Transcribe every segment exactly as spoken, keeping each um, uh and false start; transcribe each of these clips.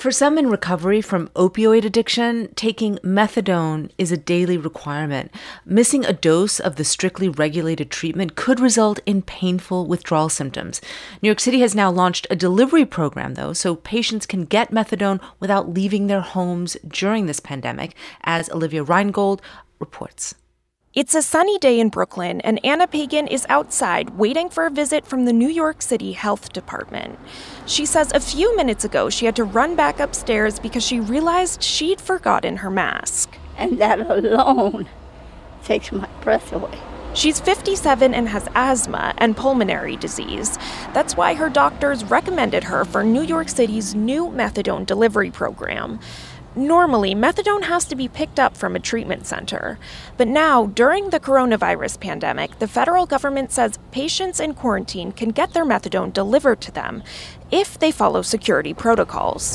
For some in recovery from opioid addiction, taking methadone is a daily requirement. Missing a dose of the strictly regulated treatment could result in painful withdrawal symptoms. New York City has now launched a delivery program, though, so patients can get methadone without leaving their homes during this pandemic, as Olivia Reingold reports. It's a sunny day in Brooklyn, and Anna Pagan is outside waiting for a visit from the New York City Health Department. She says a few minutes ago she had to run back upstairs because she realized she'd forgotten her mask. And that alone takes my breath away. She's fifty-seven and has asthma and pulmonary disease. That's why her doctors recommended her for New York City's new methadone delivery program. Normally, methadone has to be picked up from a treatment center. But now, during the coronavirus pandemic, the federal government says patients in quarantine can get their methadone delivered to them if they follow security protocols.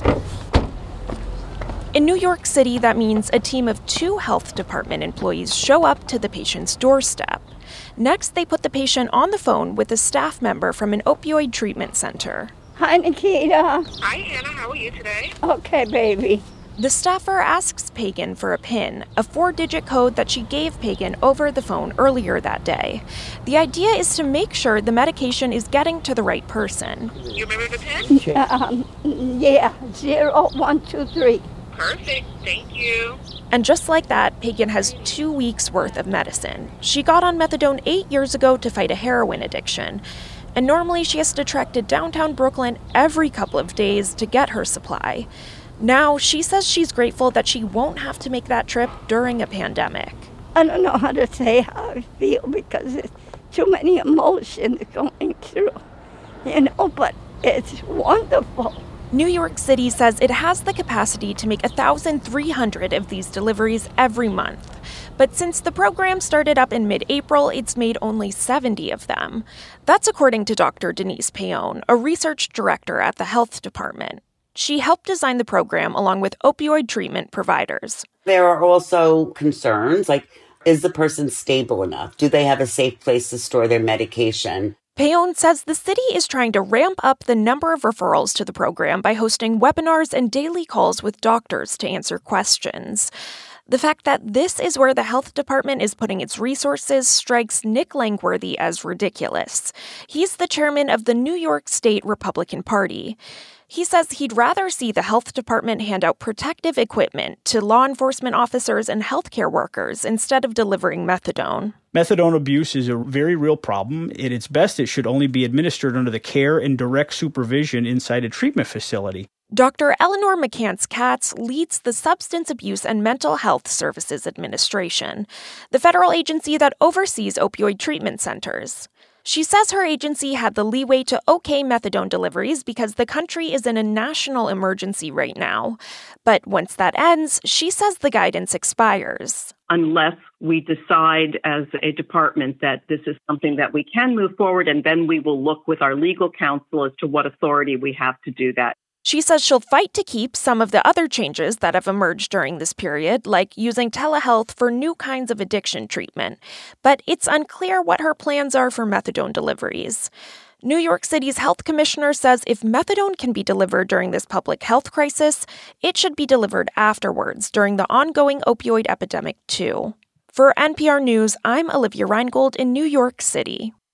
In New York City, that means a team of two health department employees show up to the patient's doorstep. Next, they put the patient on the phone with a staff member from an opioid treatment center. Hi, Nikita. Hi, Anna. How are you today? Okay, baby. The staffer asks Pagan for a PIN, a four-digit code that she gave Pagan over the phone earlier that day. The idea is to make sure the medication is getting to the right person. You remember the PIN? Um, yeah, zero, one, two, three. Perfect. Thank you. And just like that, Pagan has two weeks' worth of medicine. She got on methadone eight years ago to fight a heroin addiction. And normally she has to trek to downtown Brooklyn every couple of days to get her supply. Now, she says she's grateful that she won't have to make that trip during a pandemic. I don't know how to say how I feel because it's too many emotions going through, you know, but it's wonderful. New York City says it has the capacity to make one thousand three hundred of these deliveries every month. But since the program started up in mid-April, it's made only seventy of them. That's according to Doctor Denise Payon, a research director at the health department. She helped design the program along with opioid treatment providers. There are also concerns, like, is the person stable enough? Do they have a safe place to store their medication? Payon says the city is trying to ramp up the number of referrals to the program by hosting webinars and daily calls with doctors to answer questions. The fact that this is where the health department is putting its resources strikes Nick Langworthy as ridiculous. He's the chairman of the New York State Republican Party. He says he'd rather see the health department hand out protective equipment to law enforcement officers and healthcare workers instead of delivering methadone. Methadone abuse is a very real problem. At its best, it should only be administered under the care and direct supervision inside a treatment facility. Doctor Eleanor McCants-Katz leads the Substance Abuse and Mental Health Services Administration, the federal agency that oversees opioid treatment centers. She says her agency had the leeway to okay methadone deliveries because the country is in a national emergency right now. But once that ends, she says the guidance expires. Unless we decide as a department that this is something that we can move forward, and then we will look with our legal counsel as to what authority we have to do that. She says she'll fight to keep some of the other changes that have emerged during this period, like using telehealth for new kinds of addiction treatment. But it's unclear what her plans are for methadone deliveries. New York City's health commissioner says if methadone can be delivered during this public health crisis, it should be delivered afterwards during the ongoing opioid epidemic, too. For N P R News, I'm Olivia Reingold in New York City.